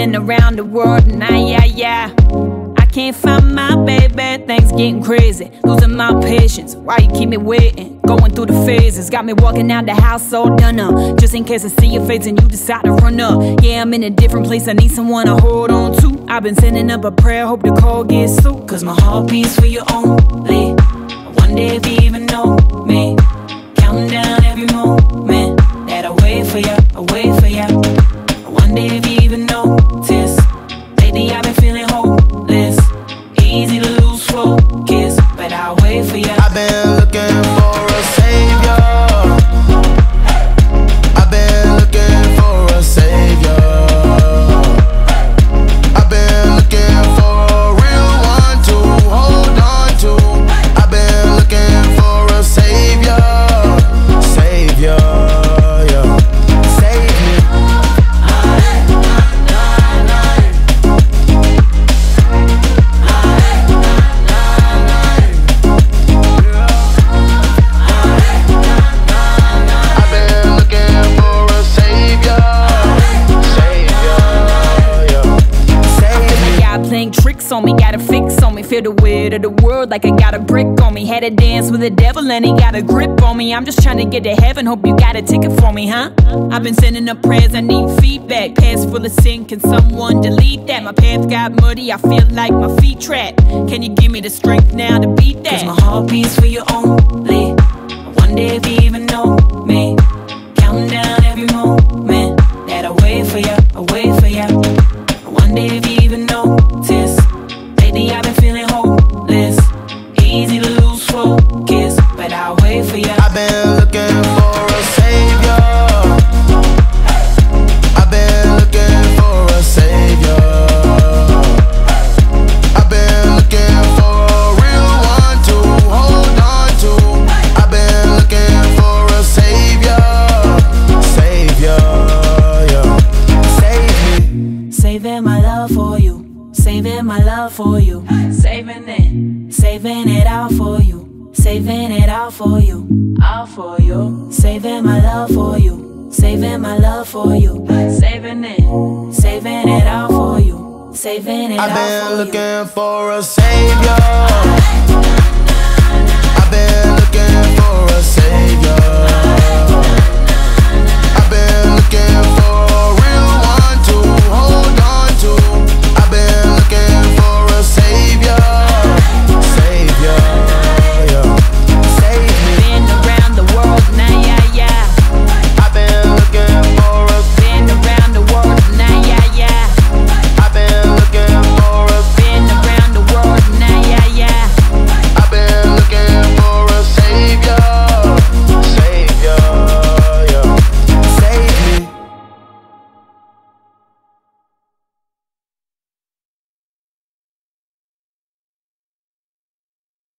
been around the world and I can't find my baby, things getting crazy. Losing my patience, why you keep me waiting? Going through the phases, got me walking out the house all done up. Just in case I see your face and you decide to run up. Yeah, I'm in a different place, I need someone to hold on to. I've been sending up a prayer, hope the call gets through. Cause my heart beats for you only. One day if you even know me, counting down every moment that I wait for you, I wait for you. One day if you even notice, lately I've been feeling hopeless. Easy to lose focus, but I'll wait for you. I've been looking for a savior. I've been looking for a savior. I've been looking for a real one to hold on to. I've been looking for a savior. Savior, yeah. Save me. Tricks on me, got a fix on me. Feel the weight of the world like I got a brick on me. Had to dance with the devil and he got a grip on me. I'm just trying to get to heaven, hope you got a ticket for me, huh? I've been sending up prayers, I need feedback. Past full of sin, can someone delete that? My path got muddy, I feel like my feet trapped. Can you give me the strength now to beat that? Cause my heart beats for you only. One day if you even know me, counting down every moment that I wait for you, I wait for you. One day if you even notice, lately I've been feeling hopeless. Easy to lose focus, but I'll wait for you. I've been looking for a savior. I've been looking for a savior. I've been looking for a real one to hold on to. I've been looking for a savior. Savior, yeah. Save me. Saving my love for you, saving my love for you, saving it all for you, saving it all for you, all for you. Saving my love for you, saving my love for you, saving it all for you, saving it all for you. I've been looking for a savior.